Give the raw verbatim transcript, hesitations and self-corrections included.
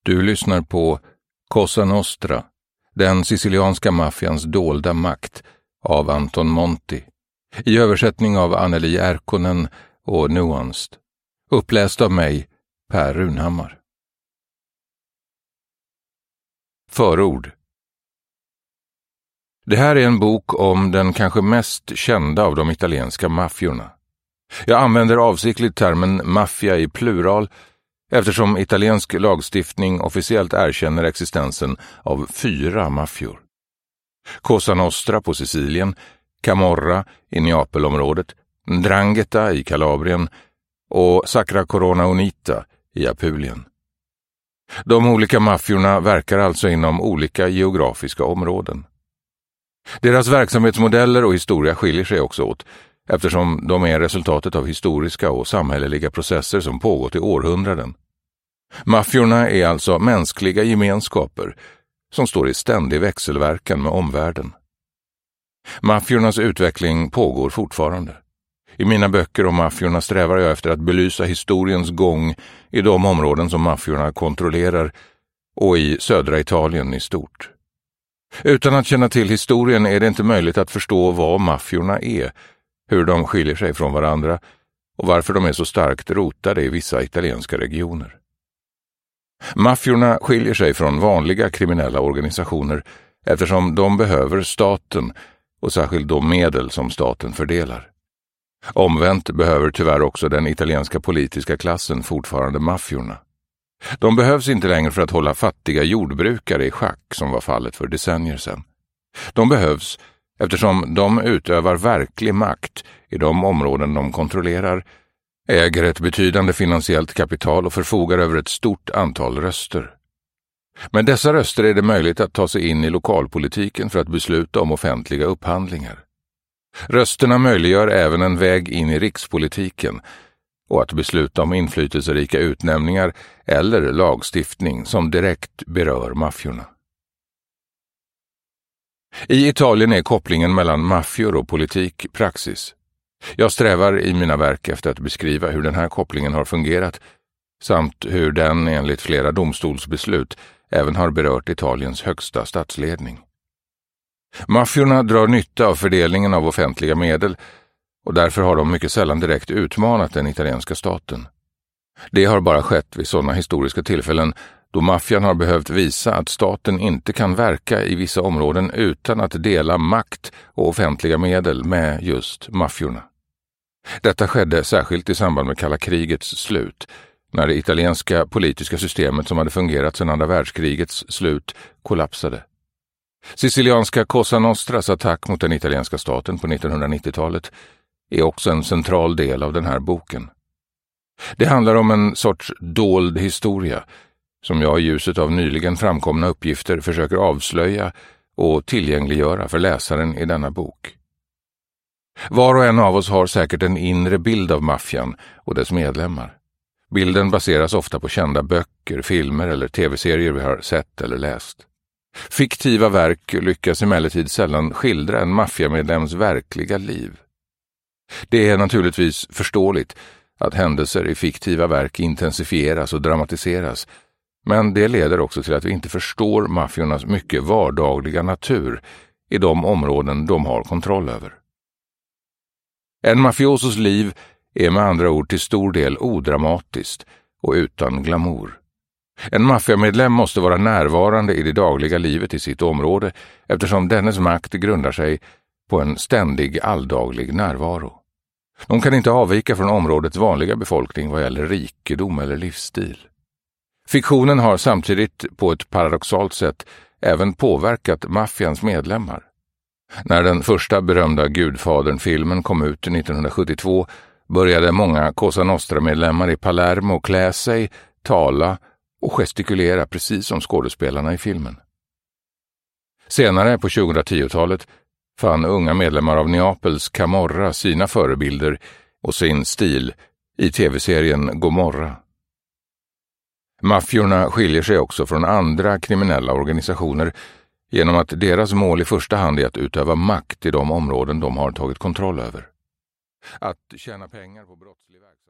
Du lyssnar på Cosa Nostra, den sicilianska maffians dolda makt av Anton Monti, i översättning av Anneli Erkkonen och Nuanced, uppläst av mig, Per Runhammar. Förord. Det här är en bok om den kanske mest kända av de italienska maffiorna. Jag använder avsiktligt termen maffia i plural eftersom italiensk lagstiftning officiellt erkänner existensen av fyra maffior. Cosa Nostra på Sicilien, Camorra i Neapelområdet, Ndrangheta i Kalabrien och Sacra Corona Unita i Apulien. De olika maffiorna verkar alltså inom olika geografiska områden. Deras verksamhetsmodeller och historia skiljer sig också åt, eftersom de är resultatet av historiska och samhälleliga processer som pågått i århundraden. Maffiorna är alltså mänskliga gemenskaper som står i ständig växelverkan med omvärlden. Maffiornas utveckling pågår fortfarande. I mina böcker om maffiorna strävar jag efter att belysa historiens gång i de områden som maffiorna kontrollerar och i södra Italien i stort. Utan att känna till historien är det inte möjligt att förstå vad maffiorna är, hur de skiljer sig från varandra och varför de är så starkt rotade i vissa italienska regioner. Maffiorna skiljer sig från vanliga kriminella organisationer eftersom de behöver staten och särskilt de medel som staten fördelar. Omvänt behöver tyvärr också den italienska politiska klassen fortfarande maffiorna. De behövs inte längre för att hålla fattiga jordbrukare i schack som var fallet för decennier sedan. De behövs eftersom de utövar verklig makt i de områden de kontrollerar, äger ett betydande finansiellt kapital och förfogar över ett stort antal röster. Med dessa röster är det möjligt att ta sig in i lokalpolitiken för att besluta om offentliga upphandlingar. Rösterna möjliggör även en väg in i rikspolitiken och att besluta om inflytelserika utnämningar eller lagstiftning som direkt berör maffiorna. I Italien är kopplingen mellan maffior och politik praxis. Jag strävar i mina verk efter att beskriva hur den här kopplingen har fungerat samt hur den enligt flera domstolsbeslut även har berört Italiens högsta statsledning. Maffiorna drar nytta av fördelningen av offentliga medel och därför har de mycket sällan direkt utmanat den italienska staten. Det har bara skett vid sådana historiska tillfällen då maffian har behövt visa att staten inte kan verka i vissa områden utan att dela makt och offentliga medel med just maffiorna. Detta skedde särskilt i samband med kalla krigets slut, när det italienska politiska systemet som hade fungerat sedan andra världskrigets slut kollapsade. Sicilianska Cosa Nostras attack mot den italienska staten på nittonhundranittiotalet är också en central del av den här boken. Det handlar om en sorts dold historia som jag i ljuset av nyligen framkomna uppgifter försöker avslöja och tillgängliggöra för läsaren i denna bok. Var och en av oss har säkert en inre bild av maffian och dess medlemmar. Bilden baseras ofta på kända böcker, filmer eller tv-serier vi har sett eller läst. Fiktiva verk lyckas emellertid sällan skildra en maffiamedlems verkliga liv. Det är naturligtvis förståeligt att händelser i fiktiva verk intensifieras och dramatiseras, men det leder också till att vi inte förstår maffiornas mycket vardagliga natur i de områden de har kontroll över. En mafiosos liv är med andra ord till stor del odramatiskt och utan glamour. En maffiamedlem måste vara närvarande i det dagliga livet i sitt område eftersom dennes makt grundar sig på en ständig alldaglig närvaro. De kan inte avvika från områdets vanliga befolkning vad gäller rikedom eller livsstil. Fiktionen har samtidigt på ett paradoxalt sätt även påverkat maffians medlemmar. När den första berömda Gudfadern-filmen kom ut nittonhundrasjuttiotvå började många Cosa Nostra-medlemmar i Palermo klä sig, tala och gestikulera precis som skådespelarna i filmen. Senare på tjugohundratiotalet fann unga medlemmar av Neapels Camorra sina förebilder och sin stil i tv-serien Gomorra. Maffiorna skiljer sig också från andra kriminella organisationer genom att deras mål i första hand är att utöva makt i de områden de har tagit kontroll över. Att tjäna pengar på brottslig verksamhet